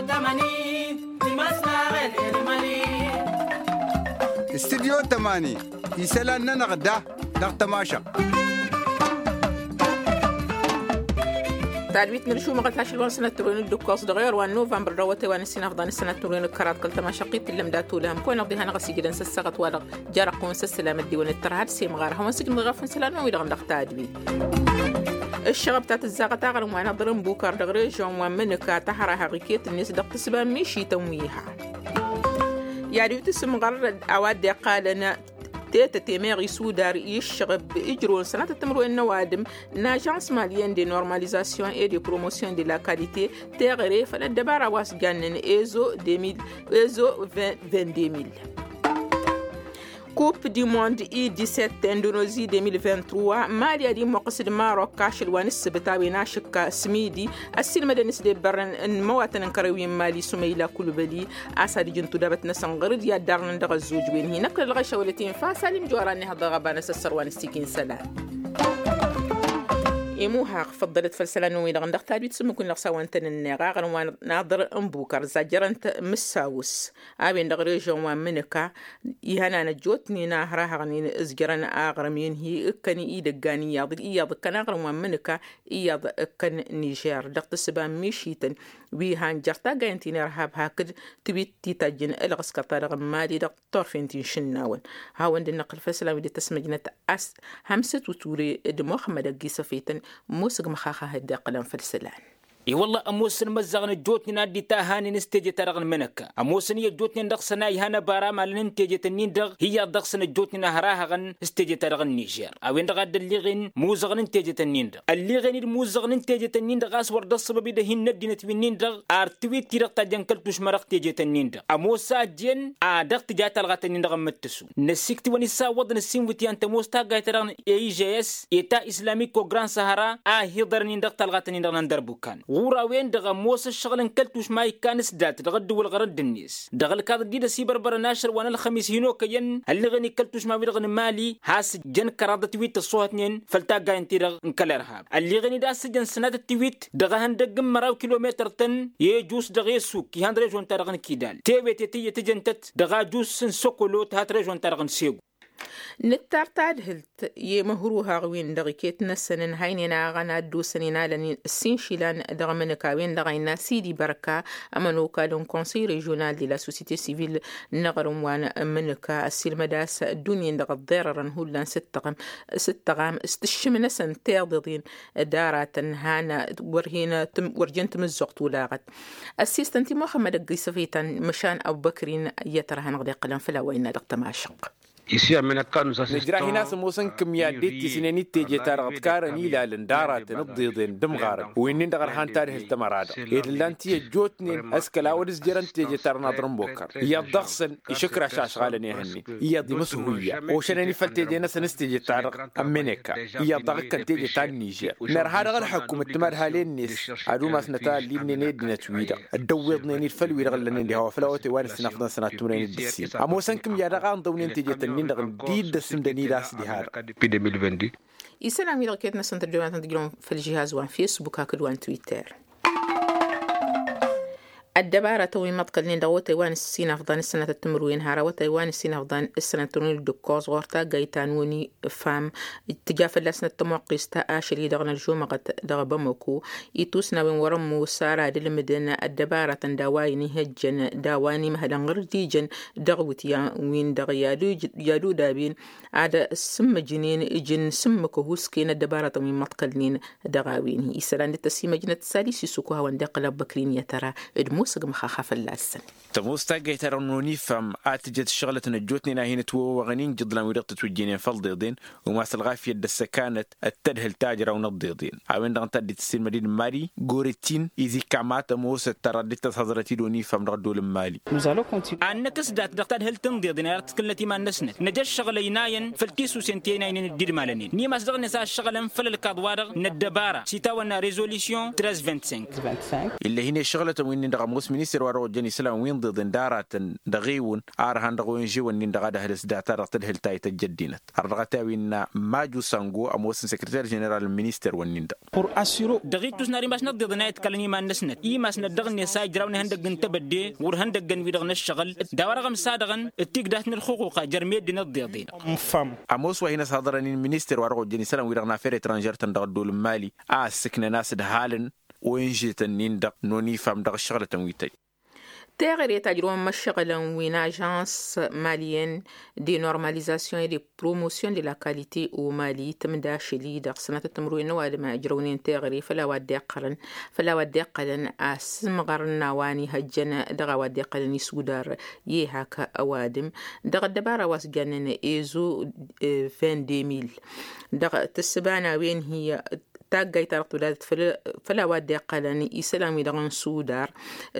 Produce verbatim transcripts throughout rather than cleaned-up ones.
استديو تماني يسلنا نغدا نغتماشق تعلميت نرشو مغلت عشر وان سنة تروين الدكاس دغير وان نوفمبر روتي وان السنة أفضل السنة تروين الكرات قلت ما شقيت اللي مداتو لهم كون أقضيها نغسي جدا سسقت ورق جارق ونسسلام الديوان الترهاد سيم غارها ونسجن مغافن سلام ويدغن دغتاد بي الشغب تاعت الزاقة تاغر وانا ضرم بوكار دغري جون وان منكا تحرى حقيقية الناس دغت سبان ميشي تمويها يعني تسم غرد أواد قالنا تيتا تيمير يسودار يشغب يجرون سنة تمرو النوادم ناجانس ماليين دي نورماليزاسيون اي دي بروموسيون دي لا كاليتي تغري فلا دبارا واس جانن ايزو ألفين ايزو ألفين وعشرين كوب دي موند اي سبعة اندونيسي ألفين وثلاثة وعشرين ماليا دي مقصد ماروك كاشل وانس بتاوي ناشك سميدي السينما دنس دي برن المواطن انكروين مالي سميلا كلبلي اسادي جنتو دابت نسنغرد يا دارن دغ الزوج وين هنا كل الغشا ولتين فاسالم جوراني هذا غبان سسر وانستيكين سلام إيموها فضلت فلسلان وين غندق تابيت سمكون لغساوان تننغا غنوان ناظر أمبوكر زاجرانت مساوس أبين دغريجون وان منكا يهانا نجوتني ناهراها غنين إزجران آغرمين هي إكاني إيدقاني ياضل إياض كان آغرم منكا إياض إكان نيجير دغت السبان ميشيتن ويهان جرتا غاينتين رهاب هاكد تبيت تيتاجين إلغس كطارغ مالي دغ طرفين تنشناون هاوان دي نقل فلسلان ودي تسمجنة أس همسة وطوري دموخ مدقي سفيتن موسق مخاخة هدى قلم فلسلان اي والله اموسن مزغن جوتني نادي تاهاني نستجي ترغن منك اموسن يجوتني ندخسنا يهانا بارام على ننتجي تنيندغ هي دخسنا جوتني نهراها غن استجي ترغن نيجير او اندغ الليغن موزغن نتجي تنيندغ الليغن الموزغن نتجي تنيندغ اسور دصب بيده هن دينت بنيندغ ارتويت تيرق جنكلتوش مرق تجي تنيندغ اموسا جن ادق تجا تلغ تنيندغ متسو نسيكت ونسا ودن السين وتي انت موستا غايترغن اي جي اس ايتا اسلاميك كو جران سهرا اه هيدر نيندغ تلغ تنيندغ ندربوكان غورا وين دغ موس الشغل كلتوش ماي كانس دات دغد والغرد النيس دغل كاد دي دسي بربر ناشر وانا الخميس هينو كين اللي غني كلتوش ما بيرغن مالي هاس جن كراد تويت الصوتنين فلتا غاينتي دغ انكلرها اللي غني داس جن سنه التويت دغ هندق مراو كيلومتر تن يجوس دغ يسوق يهند ريجون ترغن كيدال تيبي تي تجنتت دغ جوس سوكولو تات ريجون ترغن سيغ نتارتاد هلت يمهروها غوين دغيكيت نسنن هيننا غنا دوسننا لن السنشيلان دغمن كاوين دغينا سيدي بركة امنوكا دون كونسي ريجونال دي لا سوسيتي سيفيل نغرم وان منكا السلمداس الدنيا دغ ضررن هولان ستقم ستقام استشمنا سن تيضين دارات هانا ورهينا تم ورجنت مزقت ولاغت اسيستنتي محمد قيسفيتان مشان ابو بكرين يترهن غدي قلم فلا وين دغ تماشق نجرا هنا سموسن كمية ديت سنيني تيجي تارغت كارني لا لندارات نبضيضين دمغارن وين دغر هان تاريخ التمراد يدلانتي جوتني اسكلا ودس جيران تيجي تارنا درمبوكر يا ضغسن يشكر شاش غالني هني يا دي مسهويه وشنني فلتيجي ناس نستيجي تارغ امنيكا يا ضغ كان تيجي تان نيجير نر هذا غير حكومه تمر هالين نيس ادو ما سنتا ليبني نيد نتويدا دوضني الفلوي رغلني اللي هو فلوتي وين سنفضل سنه تمرين الدسي اموسن كمية دغان دونين تيجي ديد السمدني راس دي هذا يسلم إذا كنت نسنت الجوانات تقولون في الجهاز وان فيسبوك هكذا وان تويتر الدبارة توي مطقلين دو تايوان السنة أفضان السنة التمروين هارا وتايوان السنة أفضان السنة تنون الدكوز غورتا جايتانوني فام اتجاف اللسنة التموقيس تآشري دغنا الجومة دغ بموكو يتوسنا وين ورمو سارة دلمدن الدبارة داواني هجن داواني مهدن غرديجن دغوتيا وين دغ يالو, يالو دابين عاد سم جنين جن سم كهوسكين الدبارة توي مطقلين دغاوين يسران التسيمة جنة ساليسي سوكوها واندقل بكرين يترى ادمو سق مخاخة في اللاسن تموستا جيترنوني فم اتجت شغلة نجوتني ناهين تو وغنين جدلا ورقت توجينين فالضيضين وما سلغا في الدسة كانت التدهل تاجر ونضيضين عوين دغن تدي تسير مدين مالي غوريتين اذا كامات موسى تردت تحضرتي دوني فم ردو المالي أنا كسدات دكتور هل تنضيضين ارتكلتي ما نسنت نجش شغليناين فالتيسو سنتين ندير مالنين ني ما صدغ نسا شغلا فل الكادوار ندبارة سيتاونا ريزوليسيون ثلاثمية وخمسة وعشرين اللي هنا شغلة وين دغ موس مينيستر وارو جني سلام وين ضد دارات دغيون ارهان دغوين جيون نين دغا دهلس داتار تدهل تاي تجدينت ارغتاوينا ماجو سانغو اموس سكرتير جنرال المينيستر ونيندا pour assurer دغيتوس ناري باش نضد نايت كلني ما نسنت اي ماس ندغني ساي جراون هندق نتبدي ور هندق ويدغ نشغل داورغم سادغن اتيقدات الحقوق جرمي دين الضيضين فم اموس وهنا صادرني المينيستر وارو جني سلام ويدغنا فير ترانجير تندغدول مالي ا سكن ناس دهالن وينجي تنين دق نوني فام دغ شغله تنويتي تغير تجربة مشغلة وين agence malienne de normalisation et de promotion de la qualité au Mali تمدا شلي دق سنة التمرين وادما أجرونين تغير فلا ودي قلن فلا ودي قلن أسم غرنا واني هجنا دغا ودي قلن يسودار يهاك أوادم دغ الدبارة واسجنن إيزو فين دي ميل دغ تسبانا وين هي تاجي ترتولات فلا ودي قلني إسلامي دغن سودار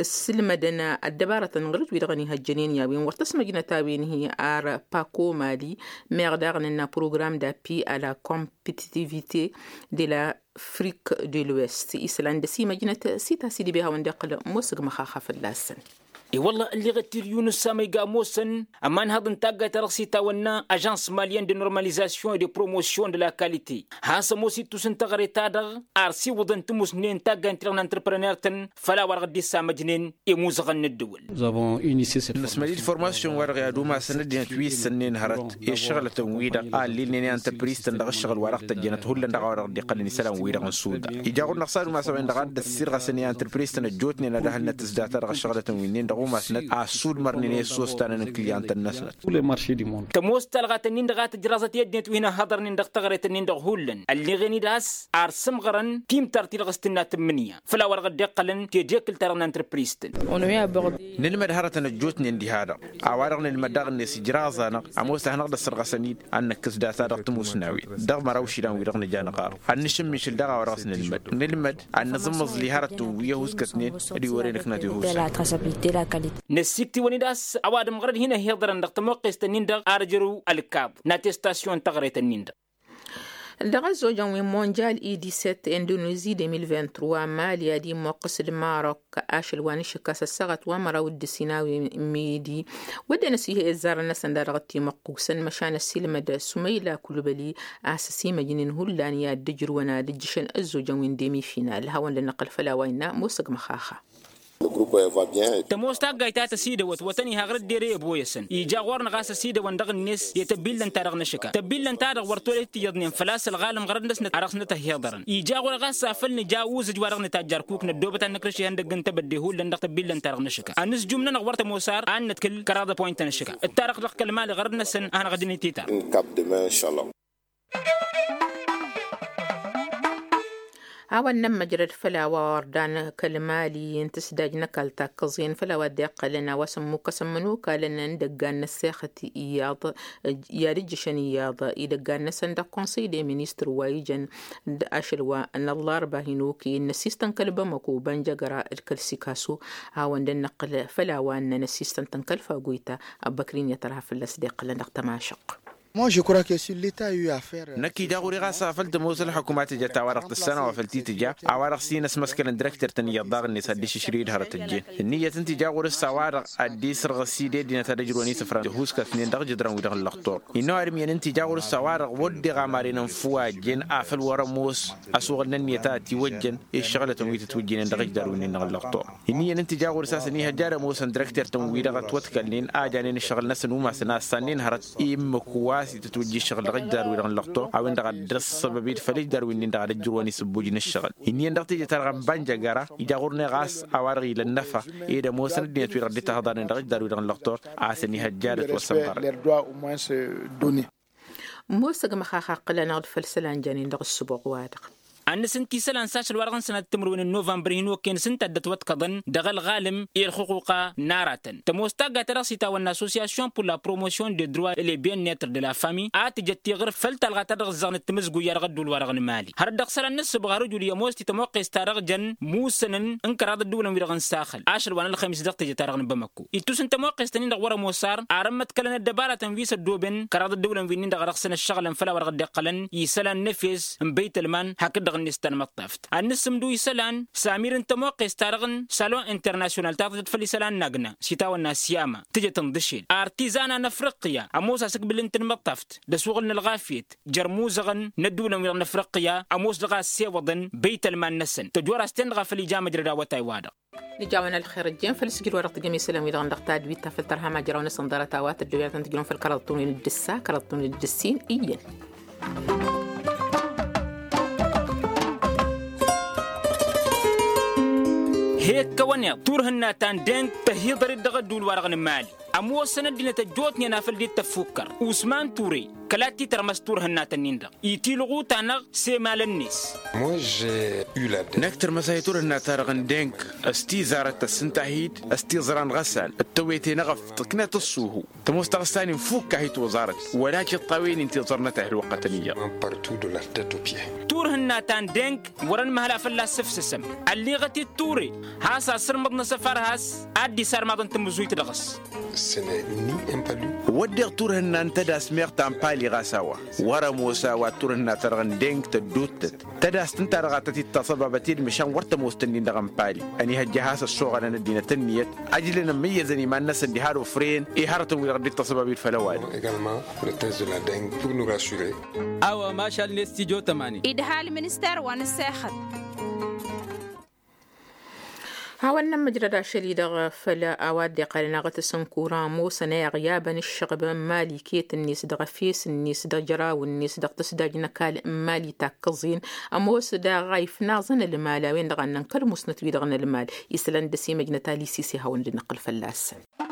السلمدنا الدبارة نغرج بيدغني هالجنين يابين ورتسمى جنا تابين هي ار باكو مالي مردغن بروغرام دابي على compétitivité de l'Afrique de l'Ouest إسلام دسي مجنة سيتا سيدي بها وندقل موسق مخاخة في اللاسن اي والله اللي غتير يونس سامي قاموسن امان هذا نتاقا ترخصي تاونا اجانس ماليان دي نورماليزاسيون دي بروموسيون دي لا كاليتي هاسا موسي توسن تغري تادغ ارسي وضن تموس نين تاقا انترن انتربرنيرتن فلا ورغدي سامجنين ايموزغن الدول زافون انيسي سيت نسمالي الفورماسيون ورغي ادوما سندين تويس سنين هرت اي شغله تمويدا قال لي نين انتربريس تندغ الشغل ورق تجنت هول ندغ ورغدي قلني سلام ويرغن سودا يجاغو نقصار ما سوين دغ السير غسني انتربريس تنجوتني ندهلنا تزدات رغ الشغله تموينين وما سنت اسود مرني سوستان الكليانت الناس كل مارشي دي مون تموست لغات نين دغات جرازت يدنت وهنا هضر نين دغ تغريت نين دغ هولن اللي غني داس ارسم غرن تيم ترتي لغستنا تمنيه فلا ورغ دقلن تيجيكل ترن انتربريستن اونويا بغدي نلمد هرت نجوتني اندي هذا اوارغن المدغ نسي جرازنا اموس هنقد السرغسنيد انك كسدا صادق تموسناوي دغ مراوشي دان ويرغن جانا قار انشم مش دغ ورغس نلمد نلمد ان نظم لي هرت ويهوس كتنين دي ورينك ناتي نسيكتي ونيداس اواد مغرد هنا هيضرن دق تموقس تنيندغ ارجرو الكاب ناتيستاسيون تغريت النيندغ الغزو جوي مونديال اي سبعة اندونيسي ألفين واثنين وعشرين ماليا دي موقس الماروك اشل وانش كاس السغت ومرا ود سيناوي ميدي ودنا سيه ازار الناس ندارغتي مقوسن مشان السلمد سميلا كلبلي اساسي مجنين هولانيا دجر ونا دجشن الزو جوين ديمي فينال هاون لنقل فلا وينا موسق مخاخه تموستا غايتا تسيده وتوتني هغرد ديري بويسن يجاور نغاس سيده وندغ الناس يتبيل لن تارغ نشكا تبيل لن تارغ ورتولت يضنين فلاس الغالم غرد نس نتعرخ نتهيضرن يجاور غاس فلني جاوز جوارغ نتاجر كوك ندوبه انكرشي هندق انت بديهول لن تبيل لن تارغ نشكا النس جمنا نغورت موسار ان نتكل كراده بوينت نشكا التارغ رق المال غرد نسن انا غادي نتيتا كاب دما ان شاء الله هاو النم مجرد فلا وردان كلمالي ينتسداج نكال تاكزين فلا ودي قلنا وسمو كسمنوكا لنا ندقان نساخة إياض يارجشن إياض إدقان نسند كونسي دي مينيستر وايجن أشلوا أن الله رباهنوكي نسيستن كلبا مكو بانجاقرا الكلسيكاسو هاو ندن نقل فلا وان نسيستن تنكل فاقويتا أبكرين يترها في اللسديق لنقتماشق Moi, je crois que si l'État a eu à faire. نكي داغوري غاسا فلت موصل حكومات جت ورقة السنة وفلتي تجا عوارق سينس مسكن ديريكتور تني الضاغ الناس هديش شريد هرت الجين النية تنتي جاغوري السوارق اديس رغسيدي دينا تدجروني سفران جهوس كاثنين دغ جدران ودغ اللقطور انو ارمي انتي جاغوري السوارق ودي غامارين فوا جين افل ورا موس اسوغ النية تاتي وجن الشغله تنوي تتوجين دغ جدروني دغ اللقطور النية انتي جاغوري اساسا ني هجار موس ديريكتور تنوي دغ توتكلين اجانين الشغل ناس وما سنا سنين هرت ام كواسي تتوجي الشغل غدار ويرغن لقطو او ندغ درس سببيت فلي دار وين ندغ دجرواني سبوجين الشغل اني ندغ تيجي ترغم بانجا غرا يدغورني غاس اوارغي للنفا ايدا موسن دي توير دي تهضر ندغ دار ويرغن لقطو اسني هجارت وسمغر موسق مخاخ قلنا الفلسلان جاني ندغ السبوق وادق أن سنتي سلان ساش الورغن سنة تمرون النوفمبر هنو كين سنة دتوت كضن دغل غالم الحقوق ناراتن تموستاغا ترسيتا ون اسوسياسيون بور لا بروموسيون دي دروا لي بيان نيتر دي لا فامي ات جتي غير فلتلغا تدغ زغن التمزغو يرغدو الورغن مالي هر دخسر النس بغارو جولي موستي تموقي استارغ جن موسنن انكراد الدوله ويرغن ساخل عشر وان الخميس دقت جتارغن بمكو يتوسن تموقي استنين دغ ورا موسار ارمت كلن الدباره تنفيس الدوبن كراد الدوله وين دغ رخصن الشغل فلا ورغ دقلن يسلان نفيس بيت المان حق دغن نستن مطفت النسم دو يسلان سامير انت موقع استارغن سالون انترناسيونال تاخذت فلي سلان ناقنا سيتاو الناس سياما تجي تنضشيل ارتيزانا نفرقيا اموس اسك بالانتن مطفت دسوغلنا الغافيت جرموزغن ندونا من نفرقيا اموس لغا سيوضن بيت المان نسن تجور استنغا فلي جامد ردا وتايوادا لجاونا الخير الجيم فلسجل ورقة جميع سلام إذا غندق تاد بيتا فلترها ما جراونا صندارة تاوات الجويات تنتجلون في الكرطون الدسا كرطون الدسين إيين هيك كونيا تورهنا تان دينك تهيضر الدغدول ورغن مالي أمو السنة دينا تجوتني نافل دي تفكر وسمان توري كلاتي ترمستور هنا تنيندا يتيلغو تانغ سيمال الناس نكتر مسايتور هنا تارغن دينك استي زارت السنتاهيد استي زران غسال التويتي نغف تقنات الصوهو تمستغساني فوق كهيت وزارت ولكن الطوين انتظرنا تهل وقتنية تور هنا تان دينك ورن مهلا فلا سفسسم اللي غتي التوري هاسا سرمضنا سفر هاس ادي سار ماضن تمزويت لغس ودي تور هنا انتدا سميغ تامبالي غاساوا ورا موسى وتور هنا ترغن دينك تدوتت تدا استنتا رغاتتي التصبابتي المشان ورت موستنين دغن بالي اني هالجهاز الصغر انا دينا تنيت اجلنا ميزني ما الناس اللي هارو فرين ايهارتو ويردي التصبابي الفلوان اوا ما شاء الله استيجو تماني ادها المنستر وانا الساخت هاونا مجرد شليدة فلا أواد قالنا غتسن كورا موسنا غيابا الشغب مالي كيت الناس دغ فيس الناس دغ جرا والناس دغ تسداج نكال مالي تاكزين أموس دا غايف نازن المال وين دغ ننكر مسنت بي دغن المال يسلن دسي مجنتا لي سيسي هاون لنقل فلاس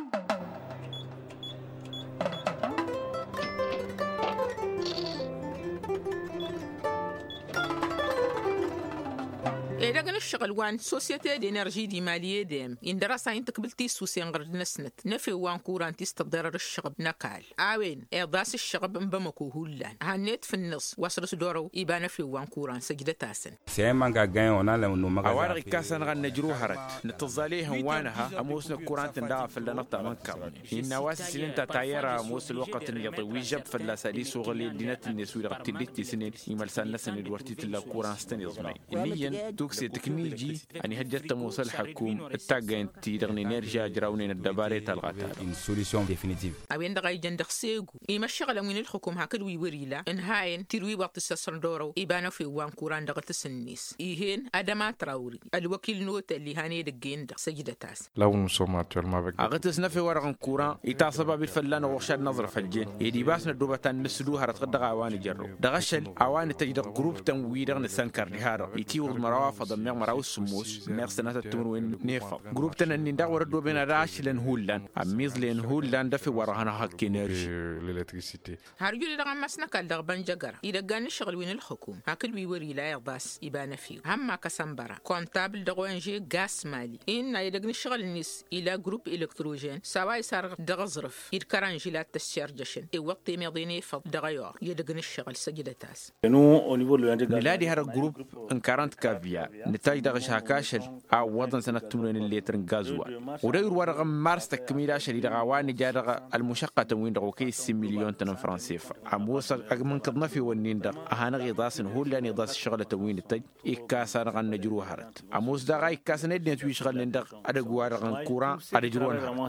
إذا كان الشغل وان سوسيتي دي إنرجي دي مالية ديم إن دراسة إن تقبلتي سوسي غرد نسنت نفي وان كوران تستضرر الشغب نقال آوين إعضاس الشغب بمكو هولان هانيت في النص وصل سدورو إبانا في وان كوران سجدة تاسن سيما غاغاين ونا لمنو مغازا أوارغ كاسن غن نجرو هرت نتظاليه وانها أموسنا كوران تندعى في اللنطة من كرن إن واس سنين تتعير أموس الوقت يطوي جب في اللاسالي سوغلي دينات النسوي لغتلتي سنين يملسان نسن الورتي تلا كوران ستني ضمي إنيا توكسي تكنيجي أني هجت موصل حكوم التاجين تيرني نرجع جراونين الدبارة تلغتها une solution définitive أوين دغاي جندخ سيغو إما الشغل من الحكومة هكذا ويوريلا إن هاين تروي وقت السسندورو إبانا في وان كوران دغت السنيس إيهن أدما تراوري الوكيل نوت اللي هاني دقين دغ سجدة تاس لو نسوم actuellement avec أغتس نفي ورغن كوران يتصب بالفلان وغشاد نظر فالجين يدي باسنا دوبتان نسلوها رتغدغ أواني جرو دغشل أواني تجد جروب تنويرغ نسانكر لهارو يتيور مروافض ميغ مراو السموس ميغ سنة تمروين نيفا جروب تنن ندغ وردو بين راش لن هولان أميز لن هولان دفي ورهنا حق إنرجي l'électricité هرجولي دغ مسنا كال دغ بنجغر إذا كان الشغل وين الحكومة هكذا ويوري لا يغباس إبانا فيه هم ما كسنبرا كونتابل دغوانجي غاس مالي إن يدغن الشغل الناس إلى جروب إلكتروجين سواء صار دغ ظرف يدكرانجي لا تشارجشن إي وقت ميضيني فض دغيور يدغن الشغل سجدة تاس ميلادي هذا الجروب انكارنت كافيا نتاج دغ شاكاشل أو وضن سنة تمرين اللي ترنجازوا وداير ورغ مارس تكميلا شديد غواني جارغ المشقة تموين دغ كيس مليون تن فرنسيف عموس من قدنا في ونين دغ أهانا غيضاس هول لان يضاس الشغل تموين التاج إكاسان غن نجرو هرت عموس دغ إكاسان ندي توي شغل ندغ أدغوا رغن كوران أدجرون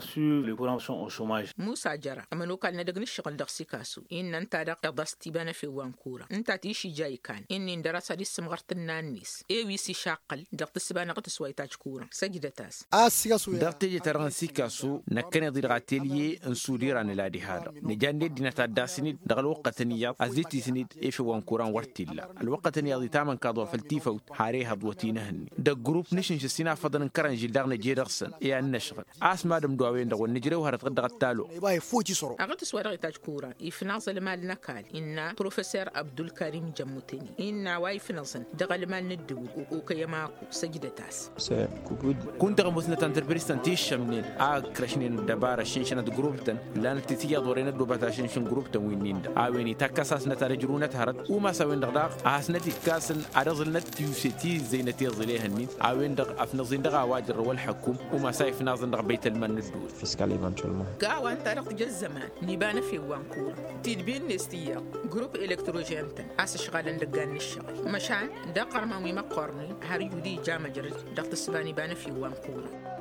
موسى جرا أمنو كان ندغن الشغل دغ سيكاسو إن أنت دغ يضاس تيبانا في وان كورا أنت تيشي جاي كان إن دراسة دي سمغرت النانيس إيه ويسي شاقل دغ تسبانا قتسوي تاج كورا سجدة تاس دغ تيجي ترغن سيكاسو نكن يضير غاتيلي انسودير عن الادي هذا نجاندي دينا تداسني دغ الوقت نيا ازيتي سنيد ايف وان كوران ورتيلا الوقت نيا دي تامن كادو فلتيفو حاري هضوتينهن د جروب نيشن سينا فضن كران جيل دغ نجي درسن يا النشغل اسما دم دواوين دغ نجريو هرت دغ تالو أغلط سوار تاج كورا يفناز المال نكال إن بروفيسور عبد الكريم جموتني إن واي فنازن دغ المال ندو كو كيماكو سجدة تاس كنت غموسنا تنتربريستان تيش منين آ كراشنين دبارة شنشنة جروبتن لان تتيا دورينا دوباتا شنشن جروبتن وينين آويني تكاساس نتارجرونة هرت وما سوين دغداق آسنتي كاسن أرزل نت يوسيتي زي نتي زليه هنين آوين دغ أفنزين دغ واجر والحكوم وما سايف نازن دغ بيت المن الدول فيسكال ايفنتشولمون قاوان تارق جز زمان نيبان في وانكور تدبين نستيا جروب إلكتروجينتن أس شغالن دقان الشغل مشان دا قرموي ما قرني هاريودي جامجر دغ تسباني بان في وانكور